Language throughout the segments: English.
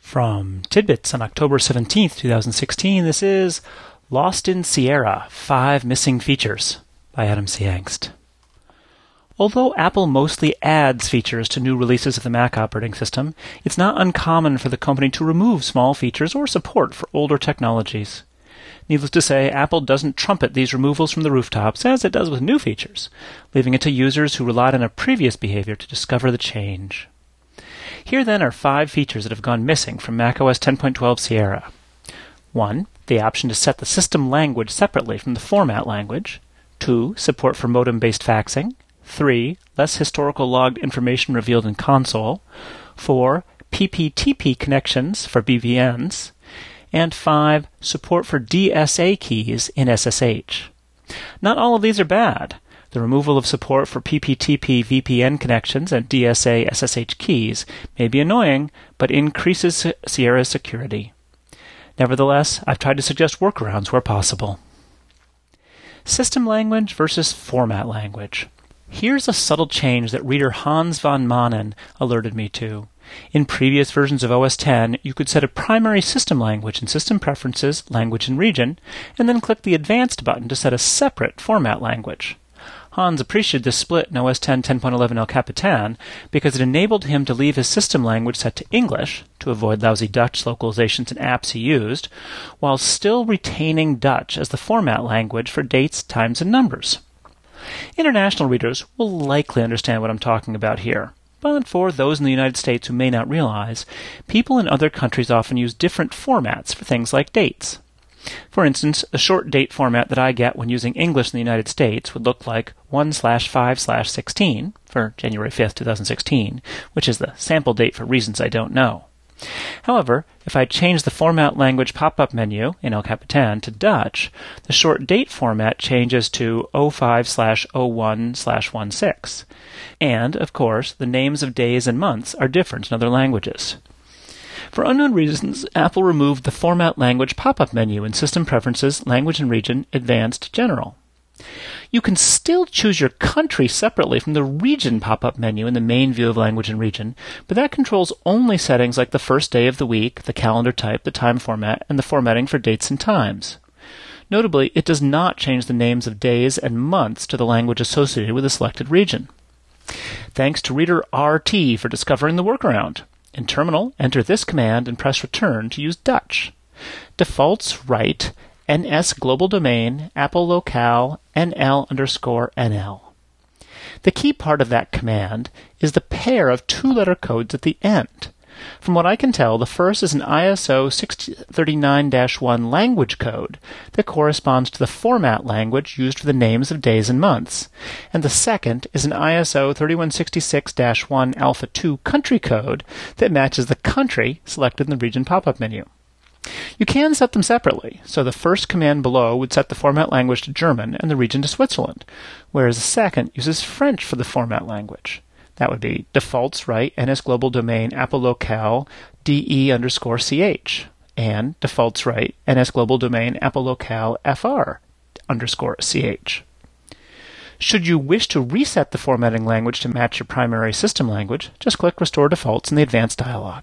From Tidbits on October 17th, 2016, this is Lost in Sierra, 5 Missing Features by Adam C. Engst. Although Apple mostly adds features to new releases of the Mac operating system, it's not uncommon for the company to remove small features or support for older technologies. Needless to say, Apple doesn't trumpet these removals from the rooftops as it does with new features, leaving it to users who relied on a previous behavior to discover the change. Here then are 5 features that have gone missing from macOS 10.12 Sierra. 1. The option to set the system language separately from the format language. 2. Support for modem-based faxing. 3. Less historical logged information revealed in console. 4. PPTP connections for BVNs. And 5. Support for DSA keys in SSH. Not all of these are bad. The removal of support for PPTP VPN connections and DSA SSH keys may be annoying, but increases Sierra's security. Nevertheless, I've tried to suggest workarounds where possible. System language versus format language. Here's a subtle change that reader Hans von Manen alerted me to. In previous versions of OS X, you could set a primary system language in System Preferences, Language and Region, and then click the Advanced button to set a separate format language. Hans appreciated this split in OS X 10.11 El Capitan because it enabled him to leave his system language set to English to avoid lousy Dutch localizations and apps he used, while still retaining Dutch as the format language for dates, times, and numbers. International readers will likely understand what I'm talking about here, but for those in the United States who may not realize, people in other countries often use different formats for things like dates. For instance, the short date format that I get when using English in the United States would look like 1/5/16 for January 5th, 2016, which is the sample date for reasons I don't know. However, if I change the format language pop-up menu in El Capitan to Dutch, the short date format changes to 05/01/16. And, of course, the names of days and months are different in other languages. For unknown reasons, Apple removed the Format Language pop-up menu in System Preferences, Language and Region, Advanced, General. You can still choose your country separately from the Region pop-up menu in the main view of Language and Region, but that controls only settings like the first day of the week, the calendar type, the time format, and the formatting for dates and times. Notably, it does not change the names of days and months to the language associated with the selected region. Thanks to reader RT for discovering the workaround. In Terminal, enter this command and press Return to use Dutch. Defaults write NS Global Domain Apple Locale NL_NL. The key part of that command is the pair of 2-letter codes at the end. From what I can tell, the first is an ISO 639-1 language code that corresponds to the format language used for the names of days and months, and the second is an ISO 3166-1 Alpha 2 country code that matches the country selected in the region pop-up menu. You can set them separately, so the first command below would set the format language to German and the region to Switzerland, whereas the second uses French for the format language. That would be defaults write NS Global Domain Apple Locale DE_CH and defaults write NS Global Domain Apple Locale FR_CH. Should you wish to reset the formatting language to match your primary system language, just click Restore Defaults in the Advanced dialog.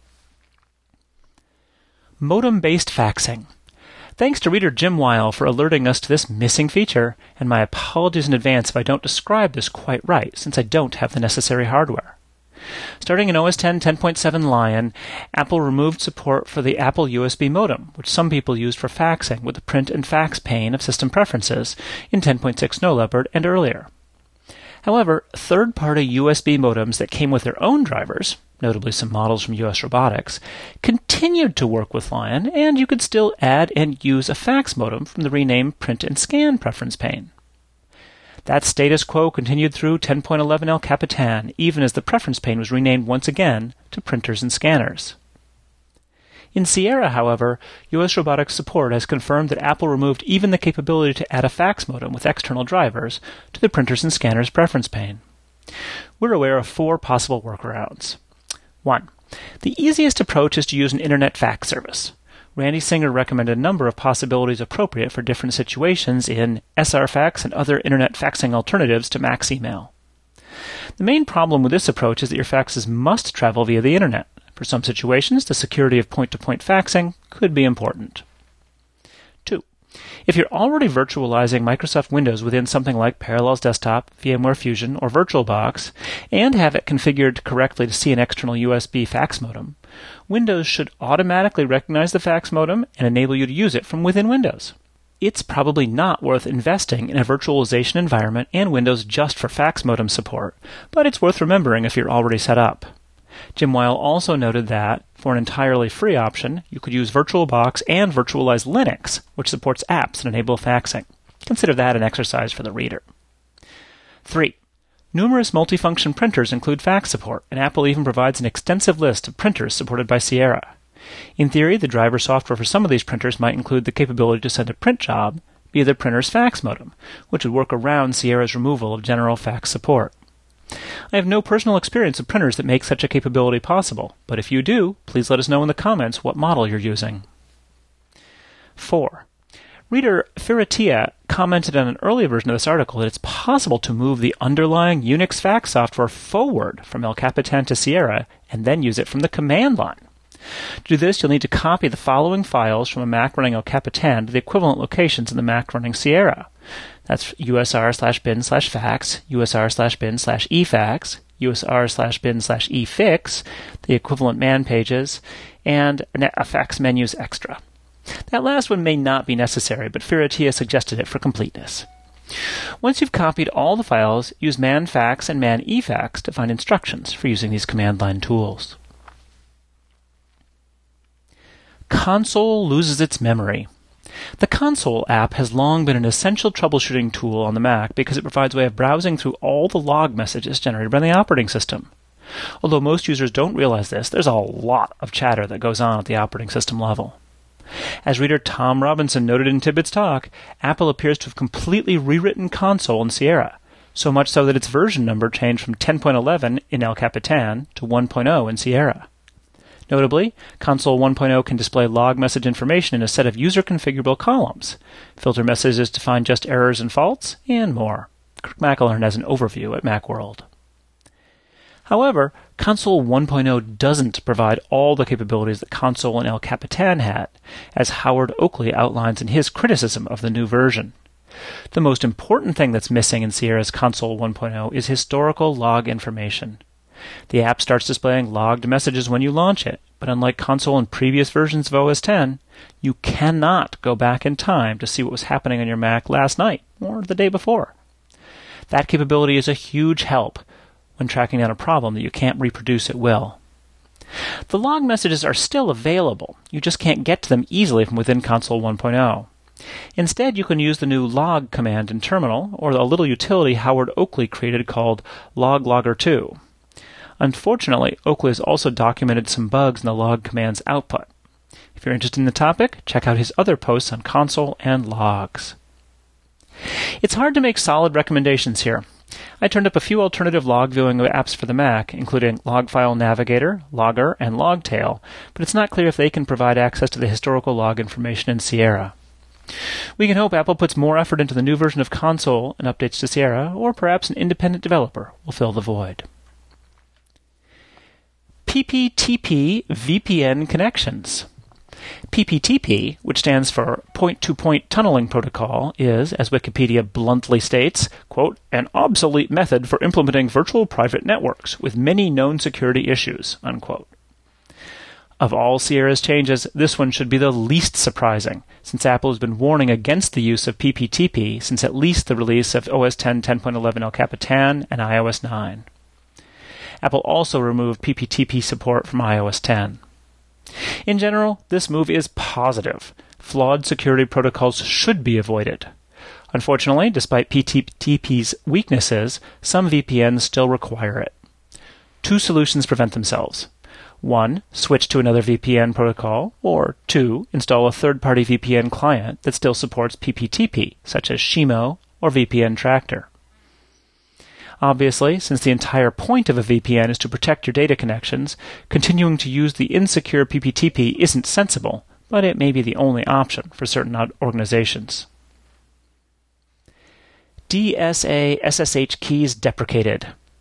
Modem-based faxing. Thanks to reader Jim Weil for alerting us to this missing feature, and my apologies in advance if I don't describe this quite right, since I don't have the necessary hardware. Starting in OS X 10.7 Lion, Apple removed support for the Apple USB modem, which some people used for faxing with the print and fax pane of System Preferences in 10.6 Snow Leopard and earlier. However, third-party USB modems that came with their own drivers, notably some models from US Robotics, continued to work with Lion, and you could still add and use a fax modem from the renamed Print and Scan preference pane. That status quo continued through 10.11 El Capitan, even as the preference pane was renamed once again to Printers and Scanners. In Sierra, however, US Robotics support has confirmed that Apple removed even the capability to add a fax modem with external drivers to the Printers and Scanners preference pane. We're aware of 4 possible workarounds. 1. The easiest approach is to use an internet fax service. Randy Singer recommended a number of possibilities appropriate for different situations in SRFax and other internet faxing alternatives to Max email. The main problem with this approach is that your faxes must travel via the internet. For some situations, the security of point-to-point faxing could be important. 2. If you're already virtualizing Microsoft Windows within something like Parallels Desktop, VMware Fusion, or VirtualBox, and have it configured correctly to see an external USB fax modem, Windows should automatically recognize the fax modem and enable you to use it from within Windows. It's probably not worth investing in a virtualization environment and Windows just for fax modem support, but it's worth remembering if you're already set up. Jim Weil also noted that, for an entirely free option, you could use VirtualBox and virtualize Linux, which supports apps that enable faxing. Consider that an exercise for the reader. 3. Numerous multifunction printers include fax support, and Apple even provides an extensive list of printers supported by Sierra. In theory, the driver software for some of these printers might include the capability to send a print job via the printer's fax modem, which would work around Sierra's removal of general fax support. I have no personal experience of printers that make such a capability possible, but if you do, please let us know in the comments what model you're using. 4. Reader Firatia commented on an earlier version of this article that it's possible to move the underlying Unix fax software forward from El Capitan to Sierra and then use it from the command line. To do this, you'll need to copy the following files from a Mac running El Capitan to the equivalent locations in the Mac running Sierra. That's usr/bin/fax, usr/bin/efax, usr/bin/efix, the equivalent man pages, and a fax menus extra. That last one may not be necessary, but Firatia suggested it for completeness. Once you've copied all the files, use manfax and manefax to find instructions for using these command line tools. Console loses its memory. The Console app has long been an essential troubleshooting tool on the Mac because it provides a way of browsing through all the log messages generated by the operating system. Although most users don't realize this, there's a lot of chatter that goes on at the operating system level. As reader Tom Robinson noted in Tibbetts Talk, Apple appears to have completely rewritten Console in Sierra, so much so that its version number changed from 10.11 in El Capitan to 1.0 in Sierra. Notably, Console 1.0 can display log message information in a set of user-configurable columns, filter messages to find just errors and faults, and more. Kirk McElhearn has an overview at Macworld. However, Console 1.0 doesn't provide all the capabilities that Console and El Capitan had, as Howard Oakley outlines in his criticism of the new version. The most important thing that's missing in Sierra's Console 1.0 is historical log information. The app starts displaying logged messages when you launch it, but unlike Console and previous versions of OS X, you cannot go back in time to see what was happening on your Mac last night or the day before. That capability is a huge help when tracking down a problem that you can't reproduce at will. The log messages are still available, you just can't get to them easily from within Console 1.0. Instead, you can use the new log command in Terminal, or a little utility Howard Oakley created called LogLogger2. Unfortunately, Oakley has also documented some bugs in the log command's output. If you're interested in the topic, check out his other posts on Console and logs. It's hard to make solid recommendations here. I turned up a few alternative log viewing apps for the Mac, including Logfile Navigator, Logger, and Logtail, but it's not clear if they can provide access to the historical log information in Sierra. We can hope Apple puts more effort into the new version of Console and updates to Sierra, or perhaps an independent developer will fill the void. PPTP VPN connections. PPTP, which stands for Point-to-Point Tunneling Protocol, is, as Wikipedia bluntly states, quote, an obsolete method for implementing virtual private networks with many known security issues, unquote. Of all Sierra's changes, this one should be the least surprising, since Apple has been warning against the use of PPTP since at least the release of OS X 10.11 El Capitan and iOS 9. Apple also removed PPTP support from iOS 10. In general, this move is positive. Flawed security protocols should be avoided. Unfortunately, despite PPTP's weaknesses, some VPNs still require it. Two solutions prevent themselves. 1. Switch to another VPN protocol, or 2. Install a third-party VPN client that still supports PPTP, such as Shimo or VPN Tractor. Obviously, since the entire point of a VPN is to protect your data connections, continuing to use the insecure PPTP isn't sensible, but it may be the only option for certain organizations. DSA SSH keys deprecated.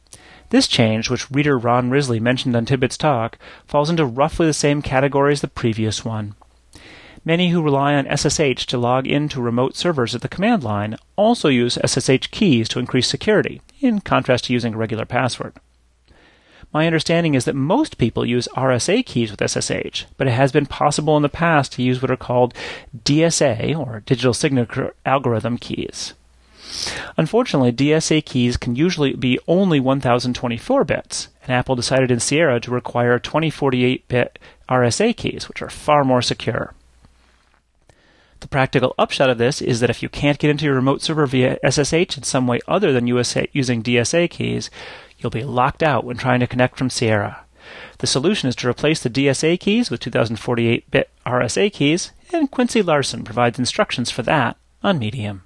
This change, which reader Ron Risley mentioned on Tidbits Talk, falls into roughly the same category as the previous one. Many who rely on SSH to log into remote servers at the command line also use SSH keys to increase security, in contrast to using a regular password. My understanding is that most people use RSA keys with SSH, but it has been possible in the past to use what are called DSA, or Digital Signature Algorithm keys. Unfortunately, DSA keys can usually be only 1024 bits, and Apple decided in Sierra to require 2048-bit RSA keys, which are far more secure. The practical upshot of this is that if you can't get into your remote server via SSH in some way other than using DSA keys, you'll be locked out when trying to connect from Sierra. The solution is to replace the DSA keys with 2048-bit RSA keys, and Quincy Larson provides instructions for that on Medium.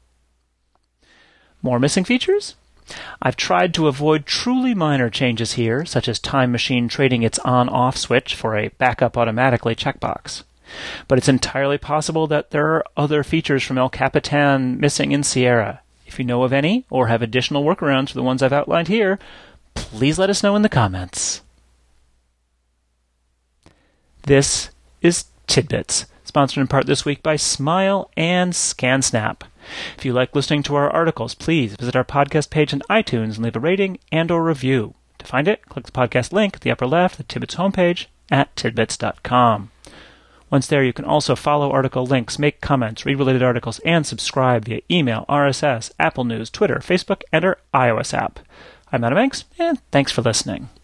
More missing features? I've tried to avoid truly minor changes here, such as Time Machine trading its on-off switch for a backup automatically checkbox. But it's entirely possible that there are other features from El Capitan missing in Sierra. If you know of any, or have additional workarounds for the ones I've outlined here, please let us know in the comments. This is Tidbits, sponsored in part this week by Smile and ScanSnap. If you like listening to our articles, please visit our podcast page on iTunes and leave a rating and/or review. To find it, click the podcast link at the upper left of the Tidbits homepage at tidbits.com. Once there, you can also follow article links, make comments, read related articles, and subscribe via email, RSS, Apple News, Twitter, Facebook, and our iOS app. I'm Adam Hanks, and thanks for listening.